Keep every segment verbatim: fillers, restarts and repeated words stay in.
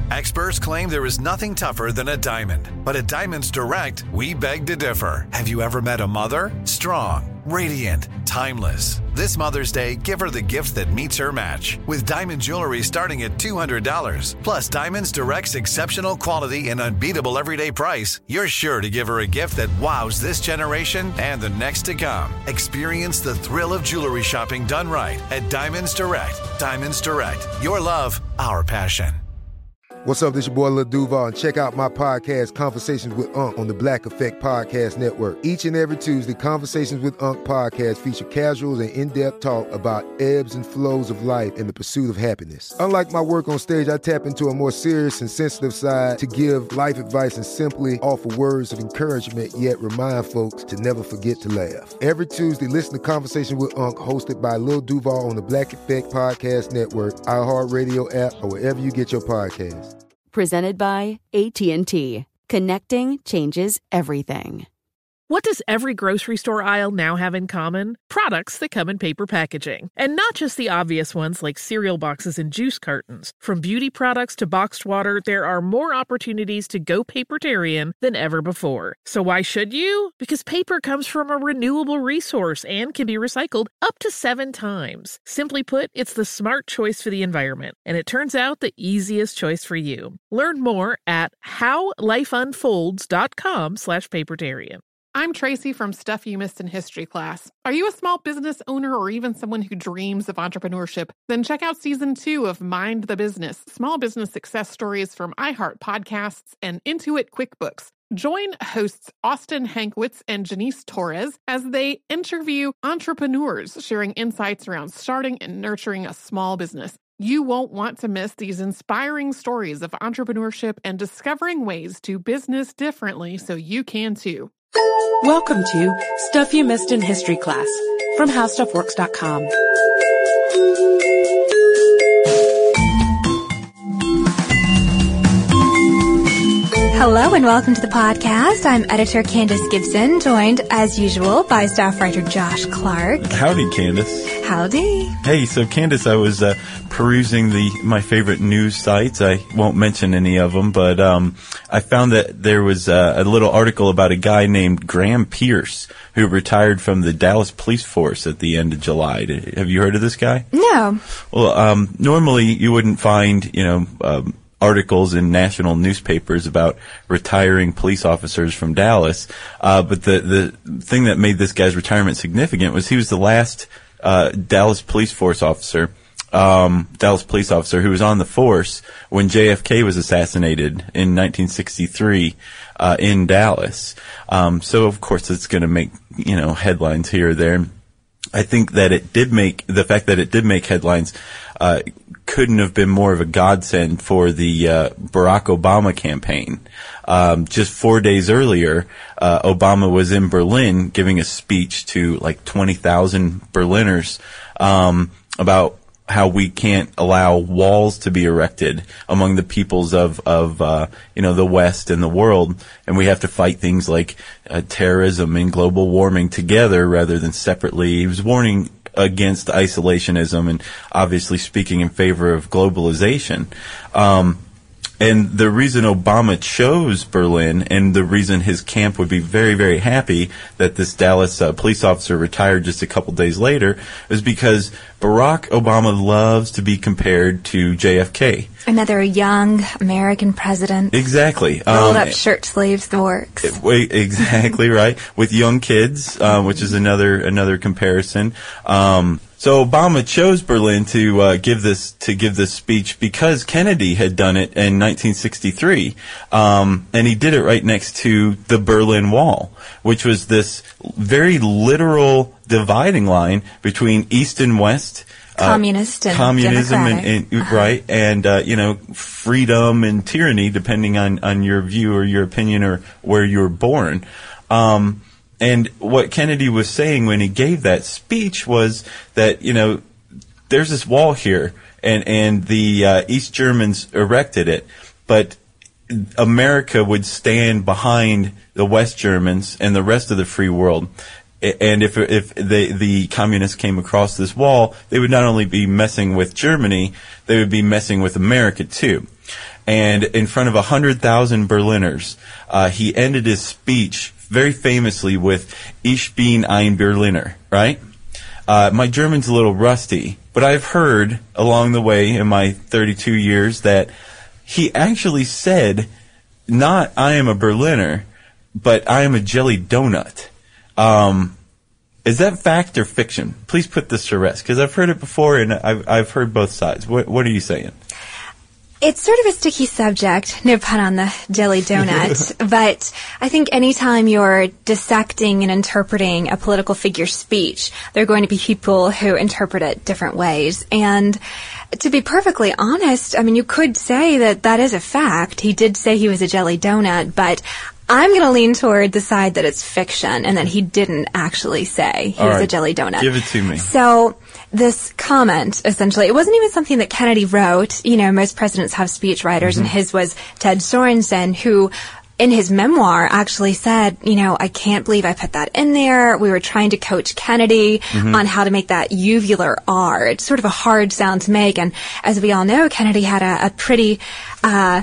Experts claim there is nothing tougher than a diamond. But at Diamonds Direct, we beg to differ. Have you ever met a mother? Strong, radiant, timeless. This Mother's Day, give her the gift that meets her match. With diamond jewelry starting at two hundred dollars. Plus Diamonds Direct's exceptional quality and unbeatable everyday price, you're sure to give her a gift that wows this generation and the next to come. Experience the thrill of jewelry shopping done right at Diamonds Direct. Diamonds Direct. Your love, our passion. What's up, this your boy Lil Duval, and check out my podcast, Conversations with Unc, on the Black Effect Podcast Network. Each and every Tuesday, Conversations with Unc podcast feature casual and in-depth talk about ebbs and flows of life and the pursuit of happiness. Unlike my work on stage, I tap into a more serious and sensitive side to give life advice and simply offer words of encouragement, yet remind folks to never forget to laugh. Every Tuesday, listen to Conversations with Unc, hosted by Lil Duval on the Black Effect Podcast Network, iHeartRadio app, or wherever you get your podcasts. Presented by A T and T. Connecting changes everything. What does every grocery store aisle now have in common? Products that come in paper packaging. And not just the obvious ones like cereal boxes and juice cartons. From beauty products to boxed water, there are more opportunities to go papertarian than ever before. So why should you? Because paper comes from a renewable resource and can be recycled up to seven times. Simply put, it's the smart choice for the environment. And it turns out the easiest choice for you. Learn more at howlifeunfolds.com slash papertarian. I'm Tracy from Stuff You Missed in History class. Are you a small business owner or even someone who dreams of entrepreneurship? Then check out season two of Mind the Business, small business success stories from iHeart Podcasts and Intuit QuickBooks. Join hosts Austin Hankwitz and Janice Torres as they interview entrepreneurs sharing insights around starting and nurturing a small business. You won't want to miss these inspiring stories of entrepreneurship and discovering ways to business differently so you can too. Welcome to Stuff You Missed in History class from how stuff works dot com. Hello and welcome to the podcast. I'm editor Candace Gibson, joined as usual by staff writer Josh Clark. Howdy, Candace. Howdy. Hey, so Candace, I was uh, perusing the my favorite news sites. I won't mention any of them, but um, I found that there was uh, a little article about a guy named Graham Pierce who retired from the Dallas Police Force at the end of July. Have you heard of this guy? No. Well, um, normally you wouldn't find, you know, um, articles in national newspapers about retiring police officers from Dallas. Uh, but the, the thing that made this guy's retirement significant was he was the last, uh, Dallas police force officer, um, Dallas police officer who was on the force when J F K was assassinated in nineteen sixty-three, uh, in Dallas. Um, so of course it's going to make, you know, headlines here or there. I think that it did make, the fact that it did make headlines, uh, couldn't have been more of a godsend for the uh, Barack Obama campaign. Um, just four days earlier, uh, Obama was in Berlin giving a speech to like twenty thousand Berliners um, about how we can't allow walls to be erected among the peoples of, of uh, you know, the West and the world, and we have to fight things like uh, terrorism and global warming together rather than separately. He was warning against isolationism and obviously speaking in favor of globalization. Um, and the reason Obama chose Berlin and the reason his camp would be very, very happy that this Dallas uh, police officer retired just a couple days later is because Barack Obama loves to be compared to J F K. Another young American president. Exactly. Rolled um, up shirt sleeves, the works. It, wait, exactly right. With young kids, uh, which is another another comparison. Um, so Obama chose Berlin to uh, give this to give this speech because Kennedy had done it in nineteen sixty-three, um, and he did it right next to the Berlin Wall, which was this very literal dividing line between East and West. Communist uh, and communism and, and uh-huh. right and uh, you know, freedom and tyranny depending on on your view or your opinion or where you were born. Um, and what Kennedy was saying when he gave that speech was that, you know, there's this wall here and and the uh, East Germans erected it, but America would stand behind the West Germans and the rest of the free world. And if if the the communists came across this wall, they would not only be messing with Germany, they would be messing with America too. and in front of one hundred thousand Berliners, uh, he ended his speech very famously with "Ich bin ein Berliner," right? Uh, my German's a little rusty, but I've heard along the way in my thirty-two years that he actually said, not "I am a Berliner," but "I am a jelly donut." Um, is that fact or fiction? Please put this to rest, because I've heard it before and I've, I've heard both sides. What, what are you saying? It's sort of a sticky subject, no pun on the jelly donut, but I think anytime you're dissecting and interpreting a political figure's speech, there are going to be people who interpret it different ways. And to be perfectly honest, I mean, you could say that that is a fact. He did say he was a jelly donut, but I'm going to lean toward the side that it's fiction and that he didn't actually say he All was right. a jelly donut. Give it to me. So this comment, essentially, it wasn't even something that Kennedy wrote. You know, most presidents have speechwriters, mm-hmm. and his was Ted Sorensen, who in his memoir actually said, you know, I can't believe I put that in there. We were trying to coach Kennedy mm-hmm. on how to make that uvular R. It's sort of a hard sound to make. And as we all know, Kennedy had a, a pretty uh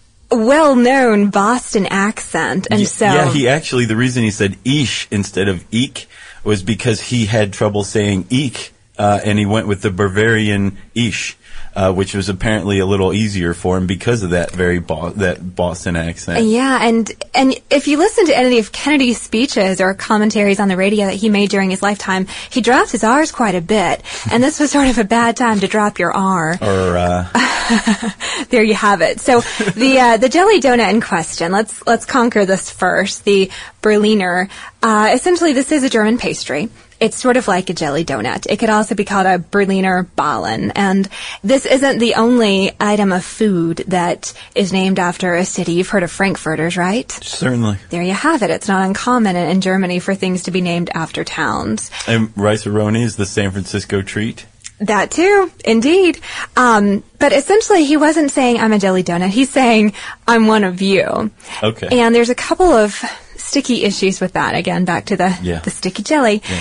well-known Boston accent, and yeah, so yeah, he actually, the reason he said "ish" instead of "eek" was because he had trouble saying "eek," uh, and he went with the Bavarian "ish," uh, which was apparently a little easier for him because of that very Bo- that Boston accent. Yeah, and and if you listen to any of Kennedy's speeches or commentaries on the radio that he made during his lifetime, he dropped his R's quite a bit, and this was sort of a bad time to drop your R. Or uh there you have it. So the uh, the jelly donut in question. Let's let's conquer this first. The Berliner. Uh, essentially, this is a German pastry. It's sort of like a jelly donut. It could also be called a Berliner Ballen. And this isn't the only item of food that is named after a city. You've heard of Frankfurters, right? Certainly. There you have it. It's not uncommon in, in Germany for things to be named after towns. And rice-a-roni is the San Francisco treat. That too, indeed. Um, but essentially, he wasn't saying, I'm a jelly donut. He's saying, I'm one of you. Okay. And there's a couple of sticky issues with that. Again, back to the, yeah. the sticky jelly. Yeah.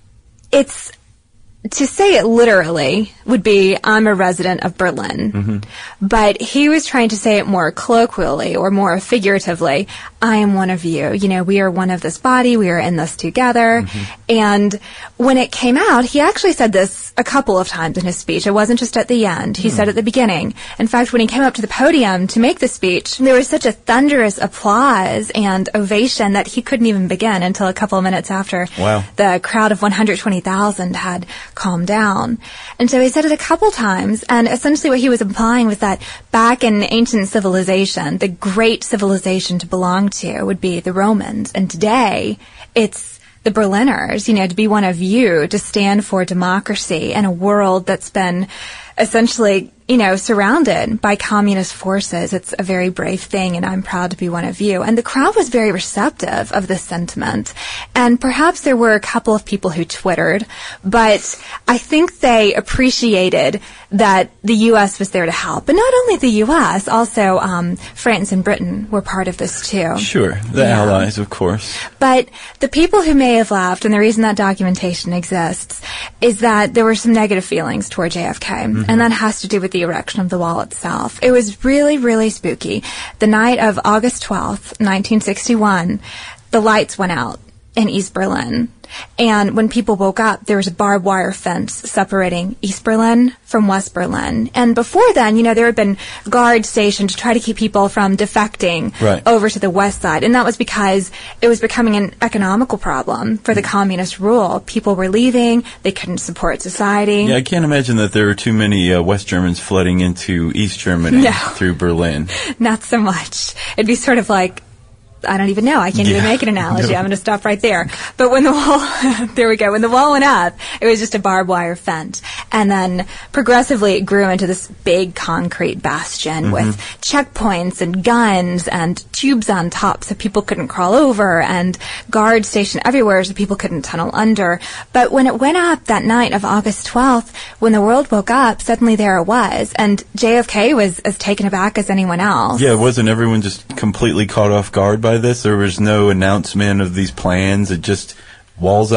It's, to say it literally would be, I'm a resident of Berlin. Mm-hmm. But he was trying to say it more colloquially or more figuratively. I am one of you. You know, we are one of this body. We are in this together. Mm-hmm. And when it came out, he actually said this a couple of times in his speech. It wasn't just at the end. He mm. said at the beginning. In fact, when he came up to the podium to make the speech, there was such a thunderous applause and ovation that he couldn't even begin until a couple of minutes after wow. the crowd of one hundred twenty thousand had calmed down. And so he said it a couple times, and essentially what he was implying was that back in ancient civilization, the great civilization to belong to would be the Romans. And today, it's the Berliners, you know, to be one of you, to stand for democracy in a world that's been essentially, you know, surrounded by communist forces. It's a very brave thing, and I'm proud to be one of you. And the crowd was very receptive of this sentiment. And perhaps there were a couple of people who twittered, but I think they appreciated that the U S was there to help. But not only the U S, also um, France and Britain were part of this too. Sure, the yeah. allies, of course. But the people who may have laughed, and the reason that documentation exists, is that there were some negative feelings toward J F K. Mm-hmm. And that has to do with the erection of the wall itself. It was really, really spooky. The night of August twelfth, nineteen sixty-one, the lights went out in East Berlin. And when people woke up, there was a barbed wire fence separating East Berlin from West Berlin. And before then, you know, there had been guards stationed to try to keep people from defecting right. over to the west side. And that was because it was becoming an economical problem for the communist rule. People were leaving. They couldn't support society. Yeah, I can't imagine that there were too many uh, West Germans flooding into East Germany no. through Berlin. Not so much. It'd be sort of like, I don't even know. I can't yeah. even make an analogy. No. I'm going to stop right there. But when the wall, there we go. When the wall went up, it was just a barbed wire fence. And then progressively it grew into this big concrete bastion mm-hmm. with checkpoints and guns and tubes on top so people couldn't crawl over, and guards stationed everywhere so people couldn't tunnel under. But when it went up that night of August twelfth, when the world woke up, suddenly there it was. And J F K was as taken aback as anyone else. Yeah, wasn't everyone just completely caught off guard by this? There was no announcement of these plans. It just walls up.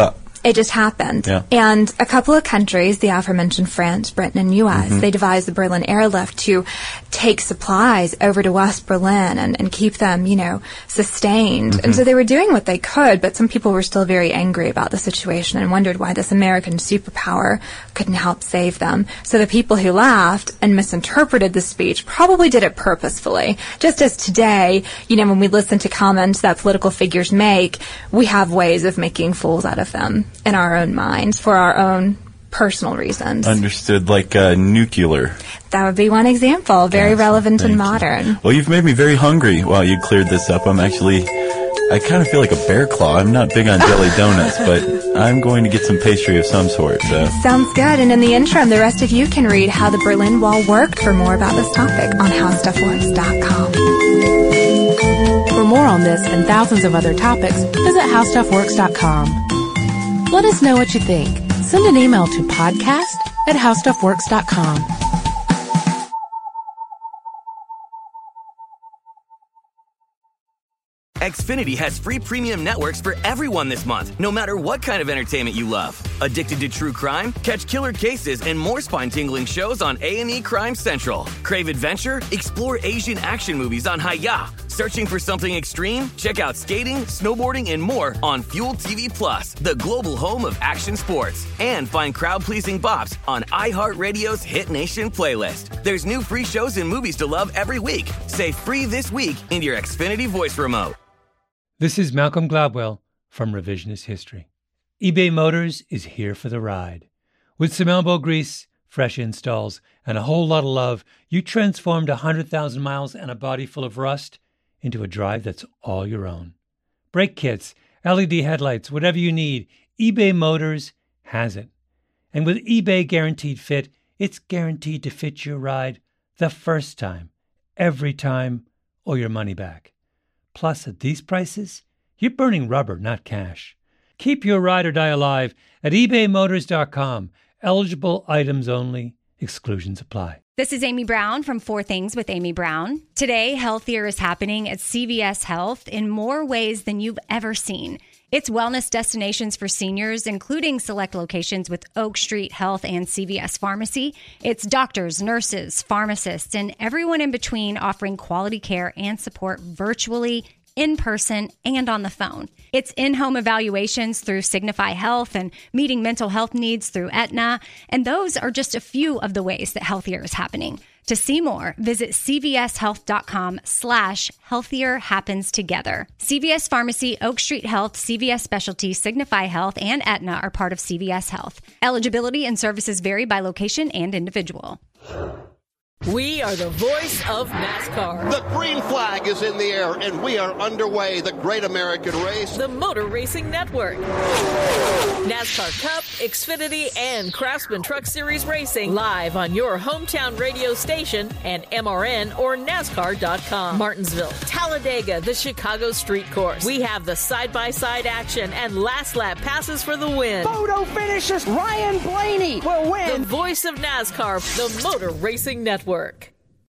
It just happened. Yeah. And a couple of countries, the aforementioned France, Britain, and U S, mm-hmm. they devised the Berlin Airlift to take supplies over to West Berlin and, and keep them, you know, sustained. Mm-hmm. And so they were doing what they could, but some people were still very angry about the situation and wondered why this American superpower couldn't help save them. So the people who laughed and misinterpreted the speech probably did it purposefully. Just as today, you know, when we listen to comments that political figures make, we have ways of making fools out of them in our own minds for our own personal reasons. Understood, like uh, nuclear. That would be one example, very Yes, relevant and thank modern. you. Well, you've made me very hungry while you cleared this up. I'm actually, I kind of feel like a bear claw. I'm not big on jelly donuts, but I'm going to get some pastry of some sort. So. Sounds good. And in the interim, the rest of you can read how the Berlin Wall worked for more about this topic on how stuff works dot com. For more on this and thousands of other topics, visit how stuff works dot com. Let us know what you think. Send an email to podcast at how stuff works dot com. Xfinity has free premium networks for everyone this month, no matter what kind of entertainment you love. Addicted to true crime? Catch killer cases and more spine-tingling shows on A and E Crime Central. Crave adventure? Explore Asian action movies on Hi-Ya. Searching for something extreme? Check out skating, snowboarding, and more on Fuel T V Plus, the global home of action sports. And find crowd-pleasing bops on iHeartRadio's Hit Nation playlist. There's new free shows and movies to love every week. Say free this week in your Xfinity voice remote. This is Malcolm Gladwell from Revisionist History. eBay Motors is here for the ride. With some elbow grease, fresh installs, and a whole lot of love, you transformed one hundred thousand miles and a body full of rust into a drive that's all your own. Brake kits, L E D headlights, whatever you need, eBay Motors has it. And with eBay Guaranteed Fit, it's guaranteed to fit your ride the first time, every time, or your money back. Plus, at these prices, you're burning rubber, not cash. Keep your ride or die alive at ebay motors dot com. Eligible items only. Exclusions apply. This is Amy Brown from Four Things with Amy Brown. Today, healthier is happening at C V S Health in more ways than you've ever seen. It's wellness destinations for seniors, including select locations with Oak Street Health and C V S Pharmacy. It's doctors, nurses, pharmacists, and everyone in between offering quality care and support virtually, in person, and on the phone. It's in-home evaluations through Signify Health and meeting mental health needs through Aetna. And those are just a few of the ways that healthier is happening. To see more, visit cvshealth.com slash healthier happens together. C V S Pharmacy, Oak Street Health, C V S Specialty, Signify Health, and Aetna are part of C V S Health. Eligibility and services vary by location and individual. We are the voice of NASCAR. The green flag is in the air, and we are underway. The Great American Race. The Motor Racing Network. NASCAR Cup, Xfinity, and Craftsman Truck Series Racing live on your hometown radio station and M R N or NASCAR dot com. Martinsville, Talladega, the Chicago Street Course. We have the side-by-side action and last lap passes for the win. Photo finishes. Ryan Blaney will win. The voice of NASCAR, the Motor Racing Network.